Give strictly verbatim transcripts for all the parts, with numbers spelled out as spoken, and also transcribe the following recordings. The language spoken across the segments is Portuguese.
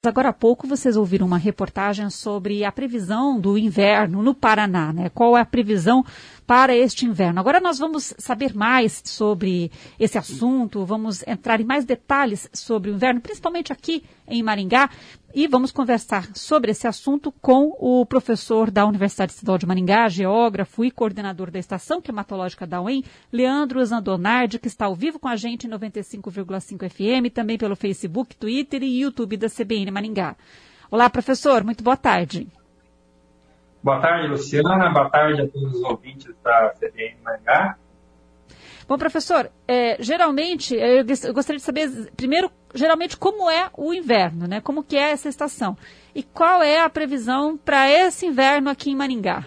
Agora há pouco vocês ouviram uma reportagem sobre a previsão do inverno no Paraná, né? Qual é a previsão para este inverno? Agora nós vamos saber mais sobre esse assunto, vamos entrar em mais detalhes sobre o inverno, principalmente aqui em Maringá, e vamos conversar sobre esse assunto com o professor da Universidade Estadual de Maringá, geógrafo e coordenador da Estação Climatológica da U E M, Leandro Zandonardi, que está ao vivo com a gente em noventa e cinco vírgula cinco F M, também pelo Facebook, Twitter e YouTube da C B N Maringá. Olá, professor, muito boa tarde. Boa tarde, Luciana. Boa tarde a todos os ouvintes da C B N Maringá. Bom, professor, é, geralmente, eu gostaria de saber, primeiro, geralmente, como é o inverno, né? Como que é essa estação? E qual é a previsão para esse inverno aqui em Maringá?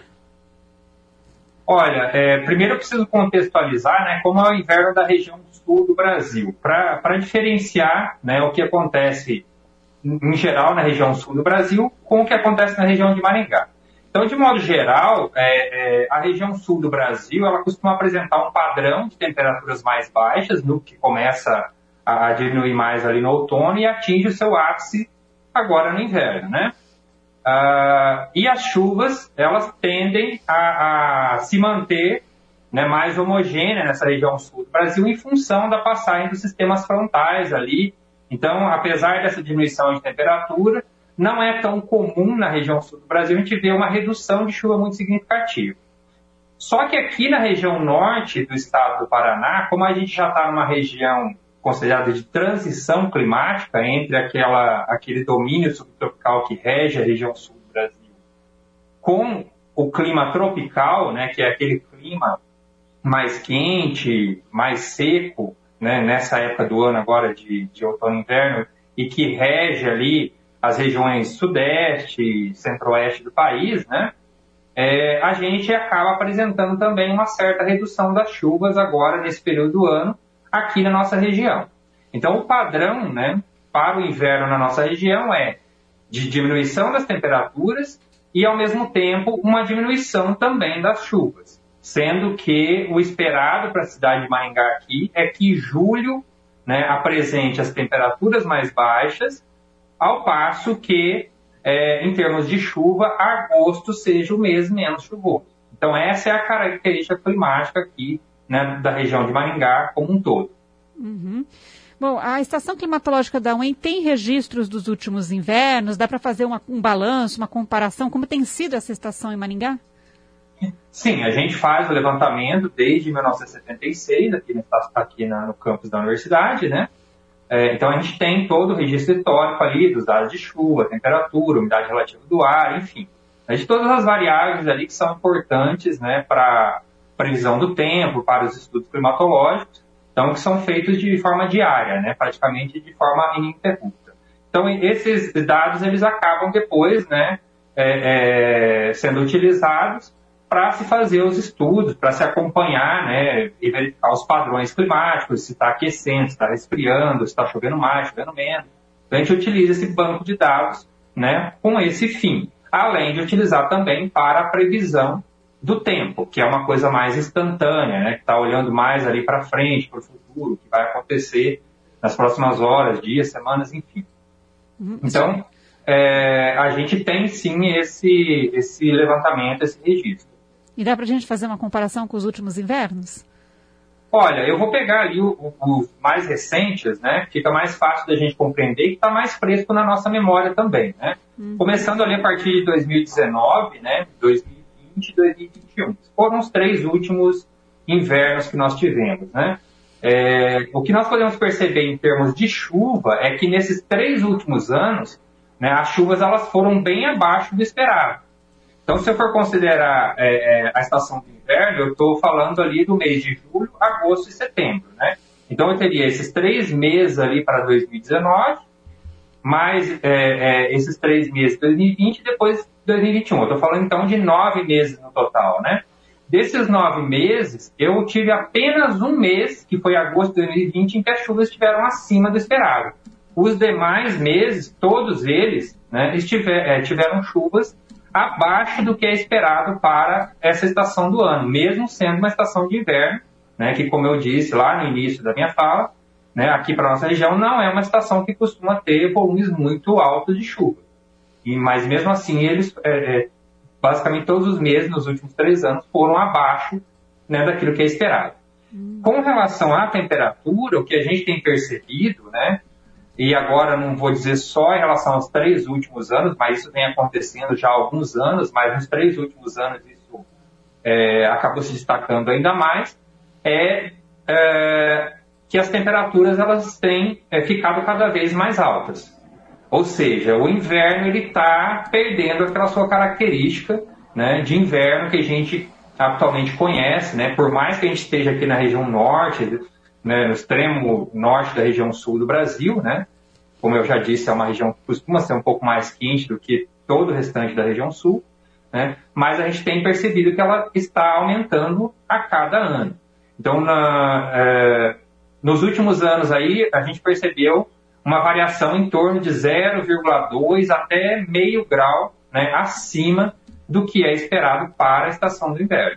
Olha, é, primeiro eu preciso contextualizar, né, como é o inverno da região sul do Brasil, para diferenciar, né, o que acontece em geral na região sul do Brasil com o que acontece na região de Maringá. Então, de modo geral, é, é, a região sul do Brasil, ela costuma apresentar um padrão de temperaturas mais baixas, no que começa a diminuir mais ali no outono e atinge o seu ápice agora no inverno, né? Ah, e as chuvas, elas tendem a, a se manter, né, mais homogêneas nessa região sul do Brasil em função da passagem dos sistemas frontais ali. Então, apesar dessa diminuição de temperatura, não é tão comum na região sul do Brasil a gente ver uma redução de chuva muito significativa. Só que aqui na região norte do estado do Paraná, como a gente já está numa região considerada de transição climática entre aquela, aquele domínio subtropical que rege a região sul do Brasil, com o clima tropical, né, que é aquele clima mais quente, mais seco, né, nessa época do ano agora de, de outono e inverno, e que rege ali as regiões sudeste e centro-oeste do país, né, é, a gente acaba apresentando também uma certa redução das chuvas agora nesse período do ano aqui na nossa região. Então o padrão, né, para o inverno na nossa região é de diminuição das temperaturas e ao mesmo tempo uma diminuição também das chuvas, sendo que o esperado para a cidade de Maringá aqui é que julho, né, apresente as temperaturas mais baixas, ao passo que, é, em termos de chuva, agosto seja o mês menos chuvoso. Então, essa é a característica climática aqui, né, da região de Maringá como um todo. Uhum. Bom, a Estação Climatológica da U E M tem registros dos últimos invernos? Dá para fazer uma, um balanço, uma comparação? Como tem sido essa estação em Maringá? Sim, a gente faz o levantamento desde mil novecentos e setenta e seis, aqui, no, aqui na, no campus da universidade, né? Então, a gente tem todo o registro histórico ali dos dados de chuva, temperatura, umidade relativa do ar, enfim. De todas as variáveis ali que são importantes, né, para a previsão do tempo, para os estudos climatológicos, então, que são feitos de forma diária, né, praticamente de forma ininterrupta. Então, esses dados, eles acabam depois, né, é, é, sendo utilizados para se fazer os estudos, para se acompanhar, né, e verificar os padrões climáticos, se está aquecendo, se está resfriando, se está chovendo mais, chovendo menos. Então, a gente utiliza esse banco de dados, né, com esse fim, além de utilizar também para a previsão do tempo, que é uma coisa mais instantânea, né, que está olhando mais ali para frente, para o futuro, o que vai acontecer nas próximas horas, dias, semanas, enfim. Então, é, a gente tem sim esse, esse levantamento, esse registro. E dá para a gente fazer uma comparação com os últimos invernos? Olha, eu vou pegar ali os mais recentes, né? Fica mais fácil da gente compreender e que está mais fresco na nossa memória também, né? Uhum. Começando ali a partir de dois mil e dezenove, né? dois mil e vinte e dois mil e vinte e um. Foram os três últimos invernos que nós tivemos, né? É, o que nós podemos perceber em termos de chuva é que nesses três últimos anos, né, as chuvas elas foram bem abaixo do esperado. Então, se eu for considerar é, é, a estação de inverno, eu estou falando ali do mês de julho, agosto e setembro, né? Então, eu teria esses três meses ali para dois mil e dezenove, mais é, é, esses três meses de dois mil e vinte e depois dois mil e vinte e um. Eu estou falando, então, de nove meses no total, né? Desses nove meses, eu tive apenas um mês, que foi agosto de dois mil e vinte, em que as chuvas estiveram acima do esperado. Os demais meses, todos eles, né, estiver, é, tiveram chuvas abaixo do que é esperado para essa estação do ano, mesmo sendo uma estação de inverno, né, que, como eu disse lá no início da minha fala, né, aqui para a nossa região, não é uma estação que costuma ter volumes muito altos de chuva. E, mas mesmo assim, eles, é, é, basicamente todos os meses, nos últimos três anos, foram abaixo, né, daquilo que é esperado. Hum. Com relação à temperatura, o que a gente tem percebido, né, e agora não vou dizer só em relação aos três últimos anos, mas isso vem acontecendo já há alguns anos, mas nos três últimos anos isso é, acabou se destacando ainda mais, é, é que as temperaturas elas têm é, ficado cada vez mais altas. Ou seja, o inverno ele está perdendo aquela sua característica, né, de inverno que a gente atualmente conhece, né, por mais que a gente esteja aqui na região norte, né, no extremo norte da região sul do Brasil, né, como eu já disse, é uma região que costuma ser um pouco mais quente do que todo o restante da região sul, né, mas a gente tem percebido que ela está aumentando a cada ano. Então, na, é, nos últimos anos aí, a gente percebeu uma variação em torno de zero vírgula dois até meio grau, né, acima do que é esperado para a estação do inverno.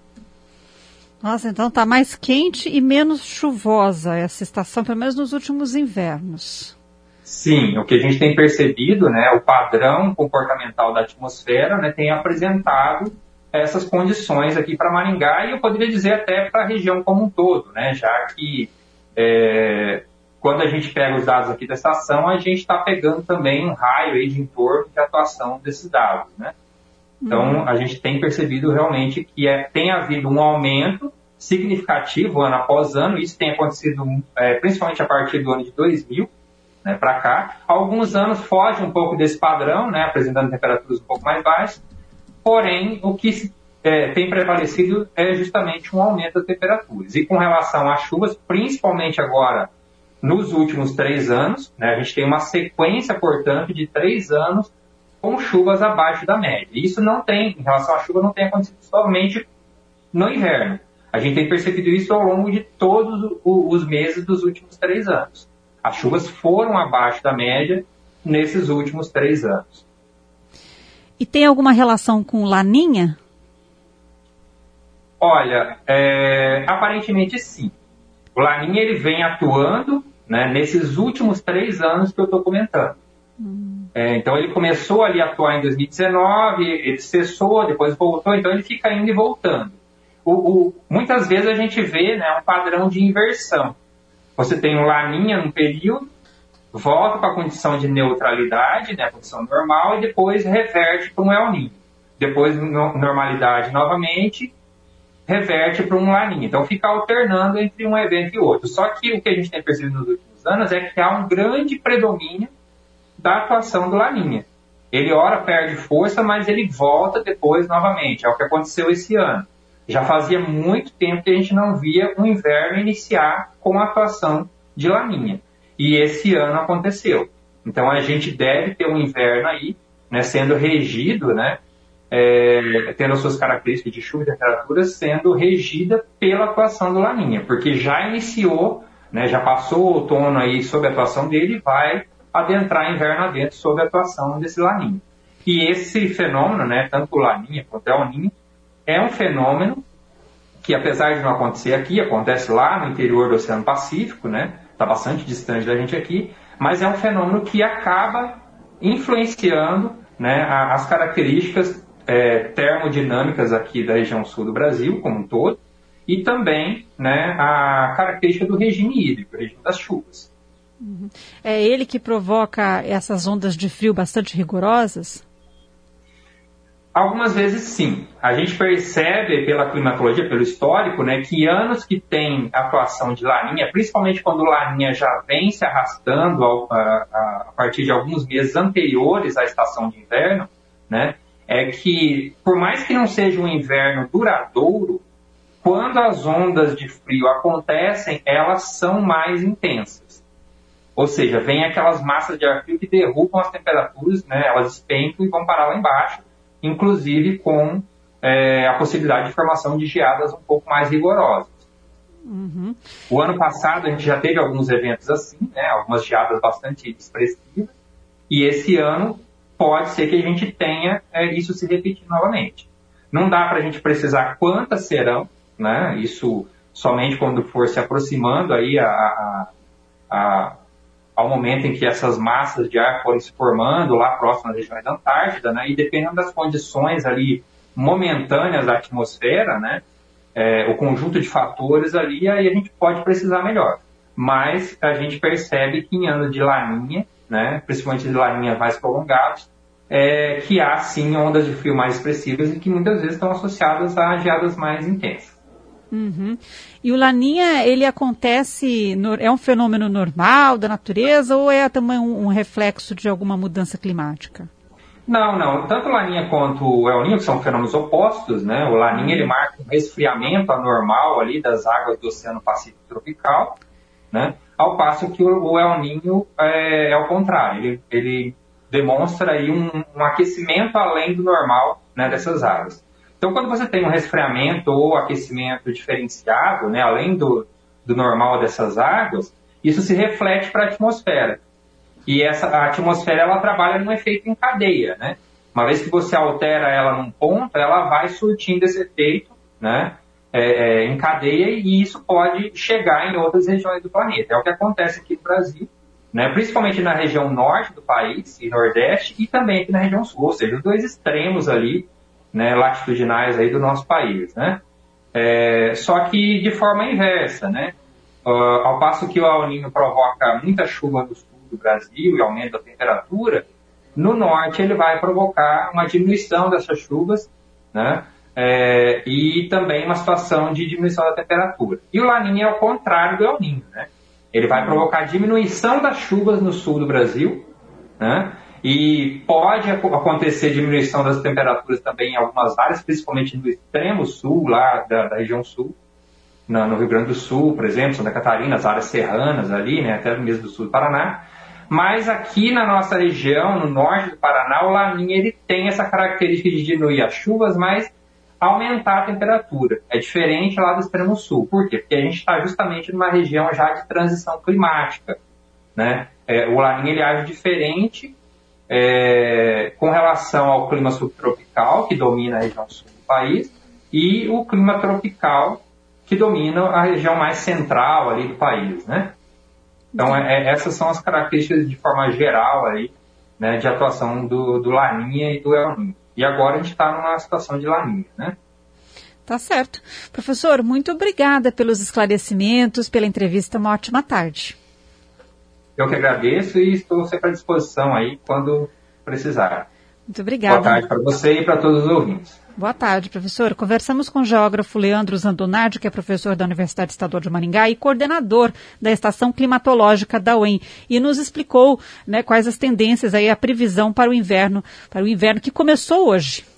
Nossa, então está mais quente e menos chuvosa essa estação, pelo menos nos últimos invernos. Sim, o que a gente tem percebido, né, o padrão comportamental da atmosfera, né, tem apresentado essas condições aqui para Maringá e eu poderia dizer até para a região como um todo, né, já que é, quando a gente pega os dados aqui da estação, a gente está pegando também um raio aí de entorno de atuação desses dados, né? Então, a gente tem percebido realmente que é, tem havido um aumento significativo ano após ano. Isso tem acontecido é, principalmente a partir do ano de dois mil, né, para cá. Alguns anos foge um pouco desse padrão, né, apresentando temperaturas um pouco mais baixas. Porém, o que é, tem prevalecido é justamente um aumento das temperaturas. E com relação às chuvas, principalmente agora nos últimos três anos, né, a gente tem uma sequência, portanto, de três anos com chuvas abaixo da média. Isso não tem, em relação à chuva, não tem acontecido somente no inverno. A gente tem percebido isso ao longo de todos os meses dos últimos três anos. As chuvas foram abaixo da média nesses últimos três anos. E tem alguma relação com Laninha? Olha, é, aparentemente sim. O Laninha ele vem atuando, né, nesses últimos três anos que eu estou comentando. Hum. É, então ele começou ali a atuar em dois mil e dezenove, ele cessou, depois voltou, então ele fica indo e voltando. O, o, muitas vezes a gente vê, né, um padrão de inversão. Você tem um Laninha num período, volta para a condição de neutralidade, né, a condição normal, e depois reverte para um El Niño. Depois no, normalidade novamente, reverte para um Laninha. Então fica alternando entre um evento e outro. Só que o que a gente tem percebido nos últimos anos é que há um grande predomínio da atuação do Laninha. Ele ora perde força, mas ele volta depois novamente. É o que aconteceu esse ano. Já fazia muito tempo que a gente não via um inverno iniciar com a atuação de Laninha. E esse ano aconteceu. Então a gente deve ter um inverno aí, né, sendo regido, né, é, tendo as suas características de chuva e temperatura, sendo regida pela atuação do Laninha. Porque já iniciou, né, já passou o outono aí sob a atuação dele e vai adentrar inverno adentro sob a atuação desse Laninha. E esse fenômeno, né, tanto o Laninha quanto o El Niño, é um fenômeno que, apesar de não acontecer aqui, acontece lá no interior do Oceano Pacífico, né, está bastante distante da gente aqui, mas é um fenômeno que acaba influenciando, né, as características é, termodinâmicas aqui da região sul do Brasil como um todo, e também, né, a característica do regime hídrico, o regime das chuvas. É ele que provoca essas ondas de frio bastante rigorosas? Algumas vezes sim. A gente percebe pela climatologia, pelo histórico, né, que anos que tem atuação de Laninha, principalmente quando Laninha já vem se arrastando ao, a, a, a partir de alguns meses anteriores à estação de inverno, né, é que, por mais que não seja um inverno duradouro, quando as ondas de frio acontecem, elas são mais intensas. Ou seja, vem aquelas massas de ar frio que derrubam as temperaturas, né, elas despencam e vão parar lá embaixo, inclusive com é, a possibilidade de formação de geadas um pouco mais rigorosas. Uhum. O ano passado a gente já teve alguns eventos assim, né, algumas geadas bastante expressivas, e esse ano pode ser que a gente tenha é, isso se repetir novamente. Não dá para a gente precisar quantas serão, né, isso somente quando for se aproximando aí a, a a, ao momento em que essas massas de ar forem se formando lá próximo às regiões da Antártida, né, e dependendo das condições ali momentâneas da atmosfera, né, é, o conjunto de fatores ali, aí a gente pode precisar melhor. Mas a gente percebe que em anos de laninha, né, principalmente de laninha mais prolongados, é, que há sim ondas de frio mais expressivas e que muitas vezes estão associadas a geadas mais intensas. Uhum. E o laninha, ele acontece, é um fenômeno normal da natureza ou é também um, um reflexo de alguma mudança climática? Não, não. Tanto o laninha quanto o El Niño, que são fenômenos opostos, né? O laninha, ele marca um resfriamento anormal ali das águas do Oceano Pacífico tropical, né? Ao passo que o El Niño é, é o contrário, ele, ele demonstra aí um, um aquecimento além do normal, né, dessas águas. Então, quando você tem um resfriamento ou aquecimento diferenciado, né, além do, do normal dessas águas, isso se reflete para a atmosfera. E essa, a atmosfera, ela trabalha num efeito em cadeia, né? Uma vez que você altera ela num ponto, ela vai surtindo esse efeito, né, é, é, em cadeia, e isso pode chegar em outras regiões do planeta. É o que acontece aqui no Brasil, né, principalmente na região norte do país e nordeste, e também aqui na região sul, ou seja, os dois extremos ali, né, latitudinais aí do nosso país, né? É, só que de forma inversa, né? Uh, ao passo que o El Niño provoca muita chuva no sul do Brasil e aumenta a temperatura, no norte ele vai provocar uma diminuição dessas chuvas, né? É, e também uma situação de diminuição da temperatura. E o Laninha é o contrário do El Niño, né? Ele vai provocar diminuição das chuvas no sul do Brasil, né? E pode acontecer diminuição das temperaturas também em algumas áreas, principalmente no extremo sul, lá da, da região sul, na, no Rio Grande do Sul, por exemplo, Santa Catarina, as áreas serranas ali, né, até mesmo do sul do Paraná. Mas aqui na nossa região, no norte do Paraná, o Laninha ele tem essa característica de diminuir as chuvas, mas aumentar a temperatura. É diferente lá do extremo sul. Por quê? Porque a gente está justamente numa região já de transição climática, né? É, o Laninha ele age diferente É, com relação ao clima subtropical, que domina a região sul do país, e o clima tropical, que domina a região mais central ali do país, né? Então, é, essas são as características de forma geral aí, né, de atuação do, do Laninha e do El Niño. E agora a gente está numa situação de Laninha, né? Tá certo. Professor, muito obrigada pelos esclarecimentos, pela entrevista. Uma ótima tarde. Eu que agradeço e estou sempre à disposição aí quando precisar. Muito obrigada. Boa tarde para você e para todos os ouvintes. Boa tarde, professor. Conversamos com o geógrafo Leandro Zandonardi, que é professor da Universidade Estadual de Maringá e coordenador da Estação Climatológica da U E M, e nos explicou, né, quais as tendências aí, a previsão para o inverno, para o inverno que começou hoje.